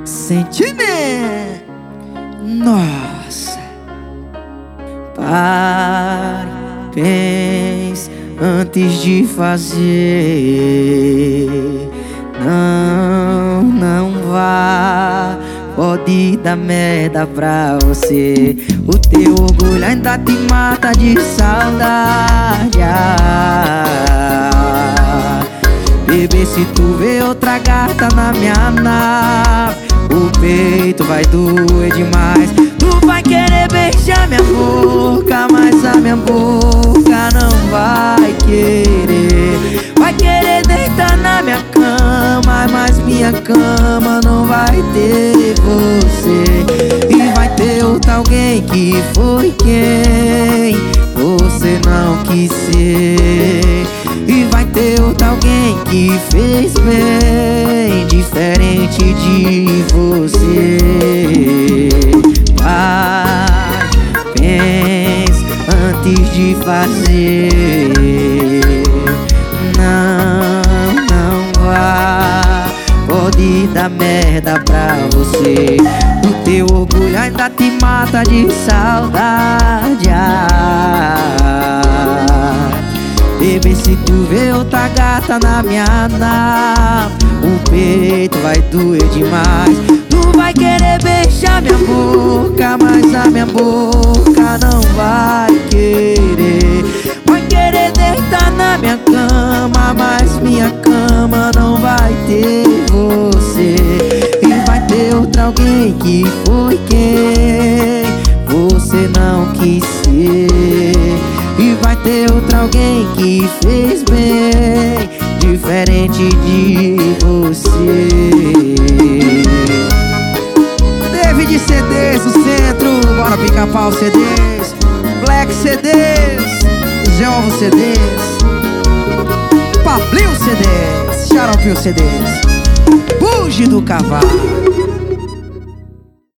Sentimento. Nossa. Pare, pense antes de fazer. Não vá, pode dar merda pra você. O teu orgulho ainda te mata de saudade. Bebê, se tu vê outra gata na minha nave, o peito vai doer demais. Tu vai querer beijar minha boca, mas a minha boca não vai querer. Vai querer deitar na minha cama, mas minha cama não vai ter você. E vai ter outro alguém que foi quem você não quis ser. E vai ter outro alguém que fez bem, diferente de você. Vai, pense antes de fazer. Não vá, pode dar merda pra você. O teu orgulho ainda te mata de saudade. Bebê, se tu vê outra gata na minha nave, o peito vai doer demais. Tu vai querer beijar minha boca, mas a minha boca não vai querer. Vai querer deitar na minha cama, mas minha cama não vai ter você. E vai ter outro alguém que foi quem você não quis ser. E vai ter outro alguém que fez bem, diferente de você. David CDs no centro, bora Pica-Pau CDs, Black CDs, Gelvo CDs, Pablinho CDs, Xaropinho CDs, Buge do Cavalo.